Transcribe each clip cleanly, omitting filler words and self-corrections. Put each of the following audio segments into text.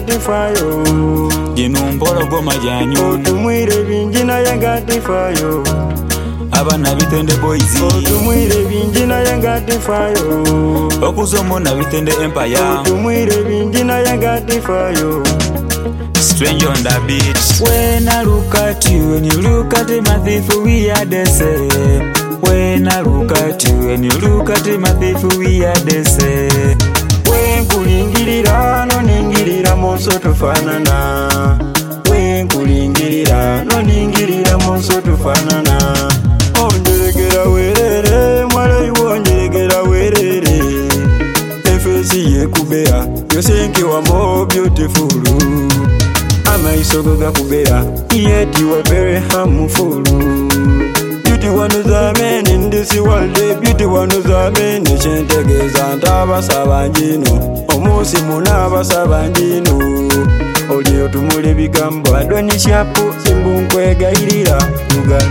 ngati fayo jinumbolo goma janyu otumwire bingi naye ngati fayo abana bitende boys otumwire bingi naye ngati fayo okuzomo na bitende empire otumwire bingi naye ngati fayo strange on the beat. When I look at you and you look at my thief, we are the same. When I look at you and you look at my thief, we are the same. When kulingirira no ningirira monso tufanana. When kulingirira no ningirira monso tufanana. Onjeregera werere mwale onjeregera werere. Efesi yekubera yosenki wa more beautiful. Amaisogo gakubera yet you are very harmful. Beauty one is a man in this world. Beauty one is a man in Chentegeza Ndaba Sabanjino Omusi Munaba Sabanjino Olio tumule bigambo Adoni shapu Simbungwe gairira Nuga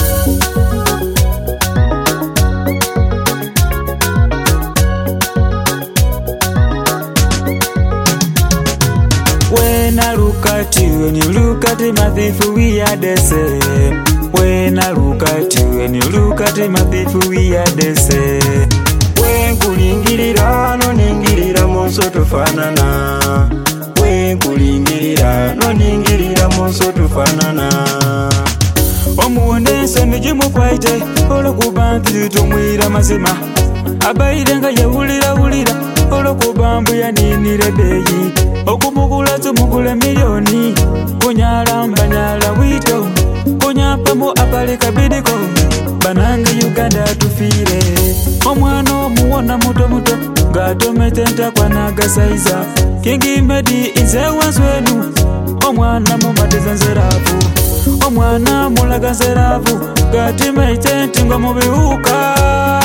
When I look at you and you look at my thief, we are the same. When I look at you and you look at my thief, we are the same. When kulingirira no ningirira monso tufanana. When kulingirira no ningirira monso tufanana. Omuwonde ensonyi gimukwaite olw'okuba nti tumwira mazima abaire nga yewulira olw'okuba mbu yaninira ebbeeyi okumugula tumugule miliyoni kunyala mbanyala wito kunyampamu apalika bidiko bananga Uganda tufiire omwana omuwona muto ng'atomete ntakwa n'agasaiza Kingi Medi nze wanswenu omwana mumateza nzeravu omwana mulaga nzeravu gatimaite nti ngo mu biwuka.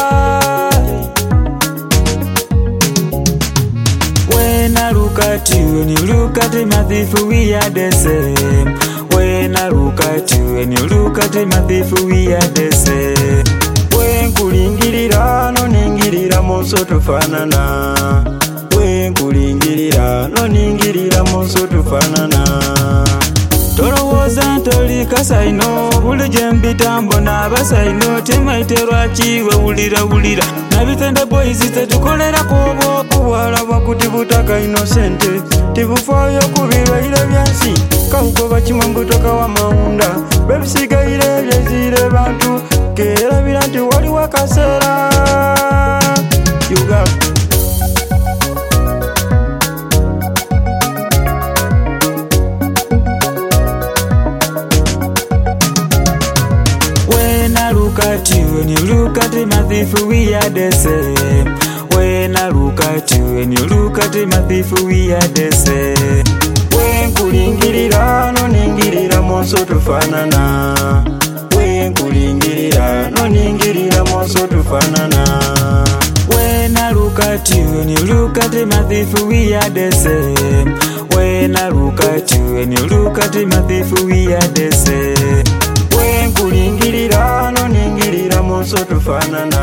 When I look at you and you look at my thief, we are the same. When I look at you and you look at my thief, we are the same. When kulingirira no ningirira monso tufanana. When kulingirira no ningirira monso tufanana. Tolowooza ntolika saino buli gye mpita mbona abasaino timaite lwaki wewulira nabitende boys tetukolerako obwala bwakuti butaka inosente tibufaayo ku bibaire byansi kakugoba kimambutoka wa maunda bebisigaire byezire bantu kerabira nti waliwo akaseera yuga. When I look at you and you look at my thief, we are the same. When I look at you and you look at my thief, we are the same. When kulingirira no ningirira monso tufanana. When kulingirira no ningirira monso tufanana. When I look at you and you look at my thief, we are the same. When I look at you and you look at my thief, we are the same. When kulingirira no ningirira monso tufanana.